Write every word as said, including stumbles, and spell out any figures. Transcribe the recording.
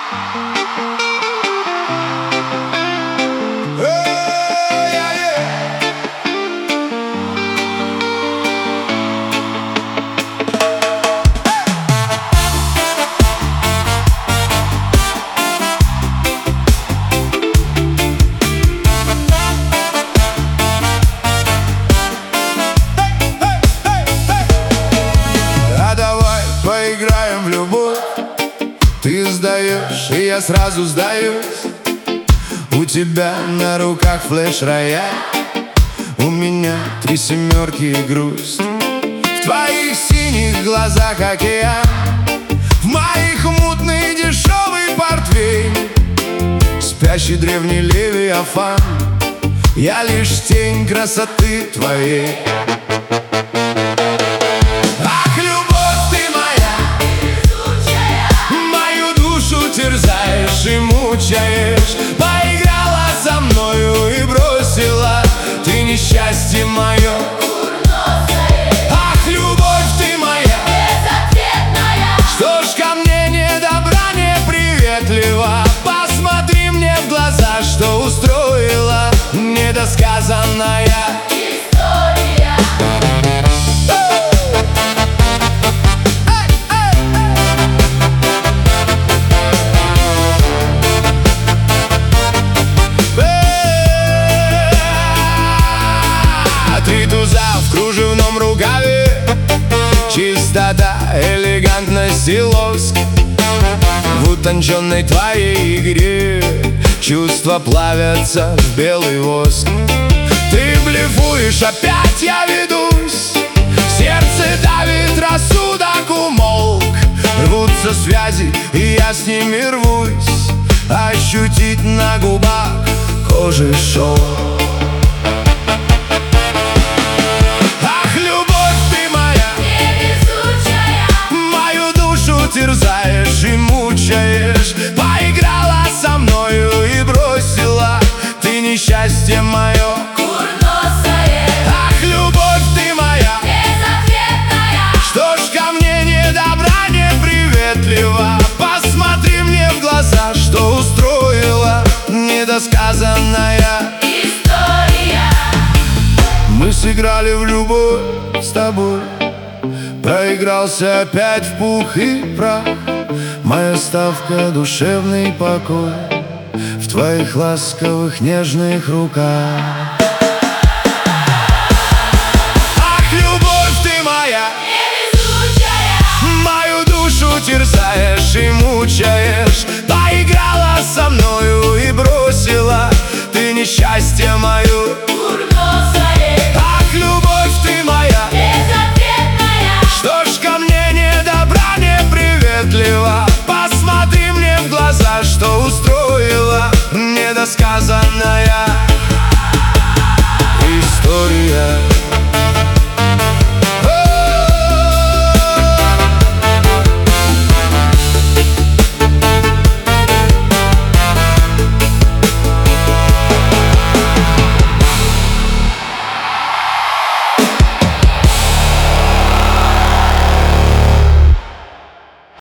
Поиграем в любовь. Ты сдаешь, и я сразу сдаюсь. У тебя на руках флеш-рояль, у меня три семерки и грусть. В твоих синих глазах океан, в моих мутный дешевый портвейн. Спящий древний левиафан, я лишь тень красоты твоей. Терзаешь и мучаешь, поиграла со мною и бросила. Ты несчастье мое курносое. Ах, любовь ты моя безответная, что ж ко мне не добра, не приветлива. Посмотри мне в глаза, что устроила недосказанная история. Три туза в кружевном рукаве, чистота, элегантность и лоск. В утонченной твоей игре чувства плавятся в белый воск. Ты блефуешь, опять я ведусь, сердце давит, рассудок умолк. Рвутся связи, и я с ними рвусь, ощутить на губах кожи шелк. Терзаешь и мучаешь, поиграла со мною и бросила. Ты несчастье мое курносое. Ах, любовь ты моя безответная, что ж ко мне не добра, не приветлива. Посмотри мне в глаза, что устроила недосказанная история. Мы сыграли в любовь с тобой, проигрался опять в пух и прах. Моя ставка — душевный покой в твоих ласковых нежных руках.